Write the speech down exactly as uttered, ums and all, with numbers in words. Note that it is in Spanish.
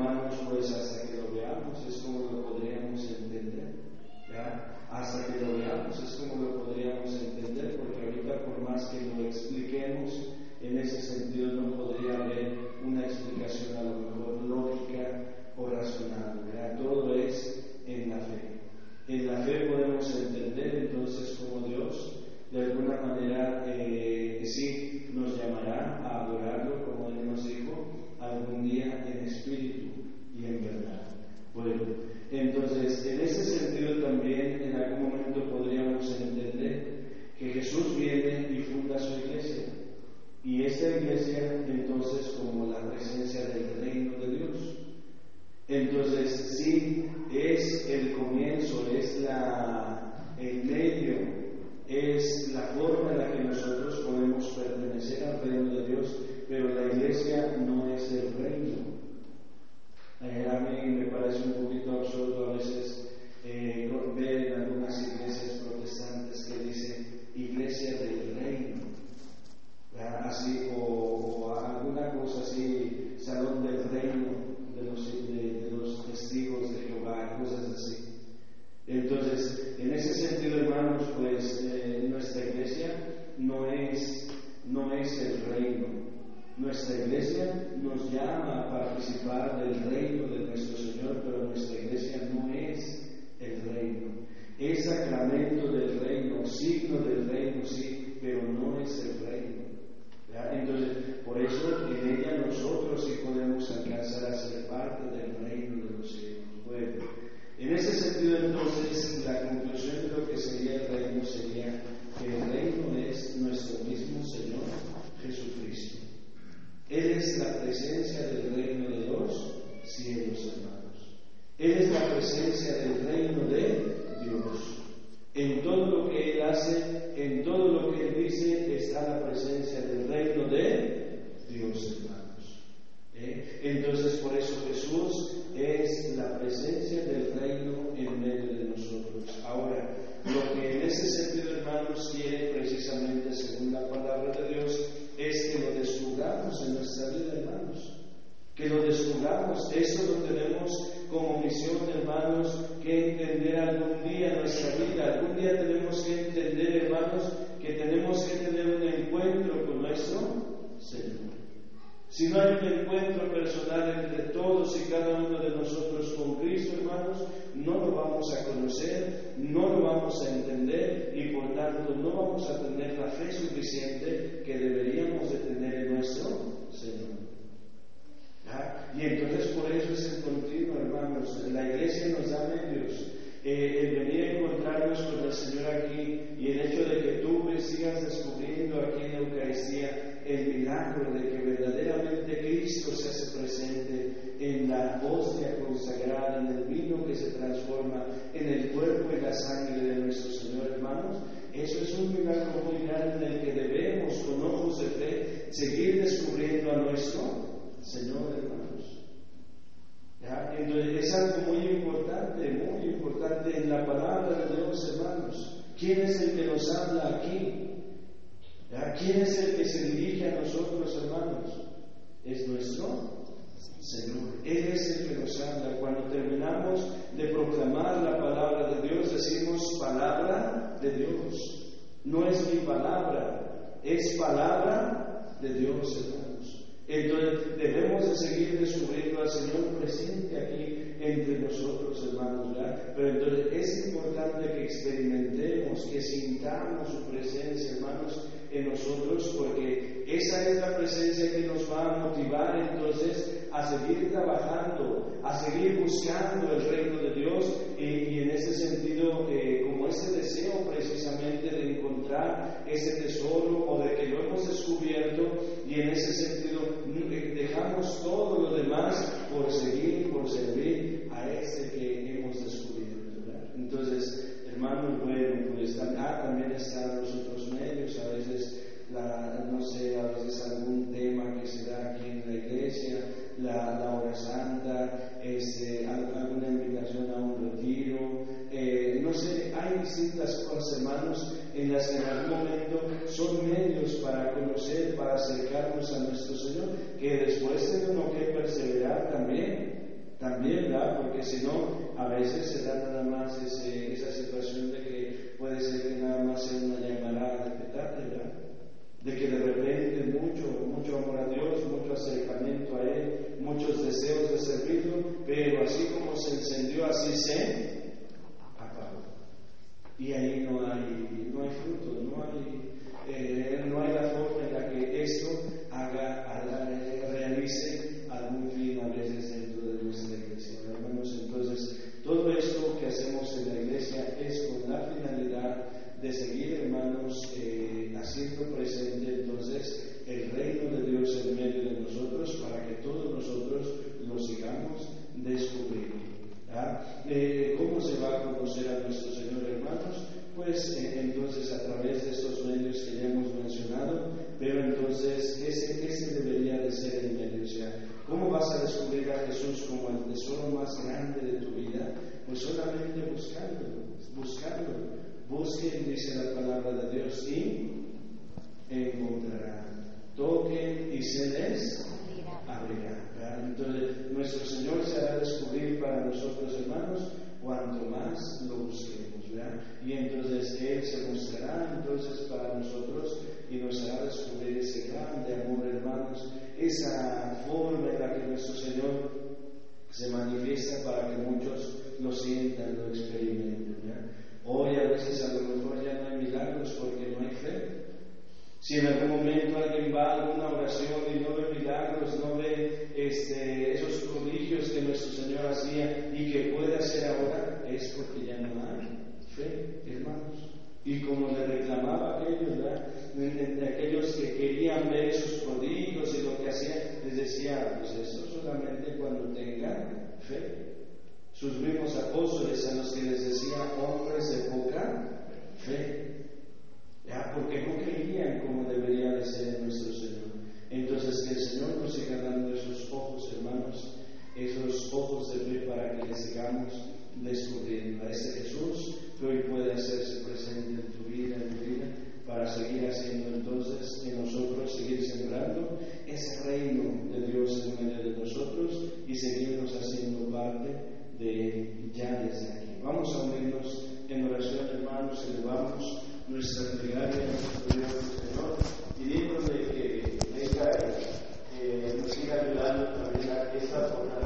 hermanos, pues hasta que lo veamos es como lo podríamos entender, ¿ya? Hasta que lo veamos es como lo podríamos entender, porque ahorita por más que lo expliquemos, en ese sentido no podría haber una explicación a lo mejor lógica o razonable, ¿verdad? Todo es en la fe. En la fe podemos entender entonces cómo Dios de alguna manera eh, sí nos llamará a adorarlo, como Él nos dijo, algún día en espíritu y en verdad. Bueno, entonces en ese sentido también en algún momento podríamos entender que Jesús viene y funda su iglesia, y esta iglesia entonces como la presencia del reino de Dios. Entonces sí es el comienzo, es la, el medio, es la forma en la que nosotros podemos pertenecer al reino de Dios, pero la iglesia no es el reino. Eh, a mí me parece un poquito absurdo a veces eh, ver en algunas iglesias protestantes que dice iglesia del reino, ¿verdad? Así, o, o alguna cosa así, salón del reino de los, de, de los testigos de Jehová, cosas así. Entonces, en ese sentido, hermanos, pues eh, nuestra iglesia no es, no es el reino. Nuestra iglesia nos llama a participar del reino de nuestro Señor, pero nuestra iglesia no es el reino. Es sacramento del reino, signo del reino, sí, pero no es el reino. ¿Ya? Entonces, por eso en ella nosotros sí podemos alcanzar a ser parte del reino de los cielos. Bueno, en ese sentido, entonces, la conclusión de lo que sería el reino sería que el reino es nuestro mismo Señor Jesucristo. Él es la presencia del reino de los cielos, hermanos. Él es la presencia del reino de Dios. En todo lo que Él hace, en todo lo que Él dice, está la presencia del reino de Dios, hermanos. ¿Eh? Entonces, por eso Jesús es la presencia del reino en medio de nosotros. Ahora, lo que en ese sentido, hermanos, quiere precisamente, según la palabra de Dios, es que lo descubramos en nuestra vida, hermanos. Que lo descubramos. Eso lo tenemos como misión, hermanos, que entender algún día en nuestra vida. Algún día tenemos que entender, hermanos, que tenemos que tener un encuentro con nuestro Señor. Si no hay un encuentro personal entre todos y cada uno de nosotros con Cristo, hermanos, no lo vamos a conocer, no lo vamos a entender y por tanto no vamos a tener la fe suficiente que deberíamos de tener en nuestro Señor. ¿Ya? Y entonces por eso es el continuo, hermanos. La iglesia nos da medios. Eh, el venir a encontrarnos con el Señor aquí y el hecho de que tú sigas descubriendo aquí en la Eucaristía el milagro de que verdaderamente Cristo se hace presente en la hostia consagrada, en el vino que se transforma, en el cuerpo y la sangre de nuestro Señor, hermanos. Eso es un milagro muy grande en el que debemos, con ojos de fe, seguir descubriendo a nuestro Señor, hermanos. ¿Ya? Entonces es algo muy importante, muy importante en la palabra de Dios, hermanos. ¿Quién es el que nos habla aquí? ¿Ya? ¿Quién es el que se dirige a nosotros, hermanos? Es nuestro Señor. Él es el que nos habla. Cuando terminamos de proclamar la palabra de Dios, decimos palabra de Dios. No es mi palabra, es palabra de Dios, hermanos. Entonces debemos de seguir descubriendo al Señor presente aquí entre nosotros, hermanos, ¿verdad? Pero entonces es importante que experimentemos, que sintamos su presencia, hermanos, en nosotros, porque esa es la presencia que nos va a motivar entonces a seguir trabajando, a seguir buscando el reino de Dios y, y en ese sentido, eh, como ese deseo precisamente de encontrar ese tesoro o de que lo hemos descubierto y en ese sentido dejamos todo lo demás por seguir, por servir a ese que hemos descubierto, ¿verdad? Entonces, hermanos, bueno, pues ah, también están los otros medios, a veces, la, no sé, a veces algún tema que se da aquí en la iglesia, la, la hora santa, este, alguna invitación a un retiro, eh, no sé, hay distintas cosas si no, a veces se da nada más ese, esa situación de que puede ser que nada más sea una llamarada de petate, ¿verdad? De que de repente mucho, mucho amor a Dios, mucho acercamiento a Él, muchos deseos de servirlo, pero así como se encendió, así se apagó. Y ahí no hay, no hay fruto, no hay, eh, no hay la forma en la que esto haga, haga realice algún fin a veces dentro de nuestra iglesia, hermanos. Entonces, todo esto que hacemos en la iglesia es con la finalidad de seguir, hermanos, eh, haciendo presente entonces el reino de Dios en medio de nosotros, para que todos nosotros lo sigamos descubriendo. ¿Ah? Eh, ¿Cómo se va a conocer a nuestro Señor, hermanos? Pues eh, entonces a través de estos medios que ya hemos mencionado, pero entonces ese, ese debería de ser el medio. O sea, ¿cómo vas a descubrir a Jesús como el tesoro más grande de tu vida? Pues solamente buscándolo, buscándolo. Busquen, dice la palabra de Dios, y encontrarán. Toquen y se les abrirá. Entonces, nuestro Señor se hará descubrir para nosotros, hermanos, cuanto más lo busquemos, ¿verdad? Y entonces Él se mostrará entonces para nosotros y nos hará descubrir ese grande amor, hermanos, esa forma en la que nuestro Señor se manifiesta para que muchos lo sientan, lo experimenten, ¿verdad? Hoy a veces a lo mejor ya no hay milagros porque no hay fe. Si en algún momento alguien va a alguna oración y no ve milagros, no ve este, esos prodigios que nuestro Señor hacía y que puede hacer ahora, es porque ya no hay fe, hermanos. Y como le reclamaba a aquellos, ¿verdad? De aquellos que querían ver esos prodigios y lo que hacían, les decía, pues eso solamente cuando tengan fe. Sus mismos apóstoles a los que les decía, hombres de poca fe. Ya, porque no creían como debería de ser nuestro Señor. Entonces, que el Señor nos siga dando esos ojos, hermanos, esos ojos de fe para que le sigamos descubriendo a ese Jesús que hoy puede hacerse presente en tu vida, en tu vida, para seguir haciendo entonces en nosotros, seguir sembrando ese reino de Dios en medio de nosotros y seguirnos haciendo parte de Él ya desde aquí. Vamos a unirnos en oración, hermanos, elevamos nuestra plegaria a nuestro Dios Señor, pidiéndole que venga eh, nos siga ayudando también a esta forma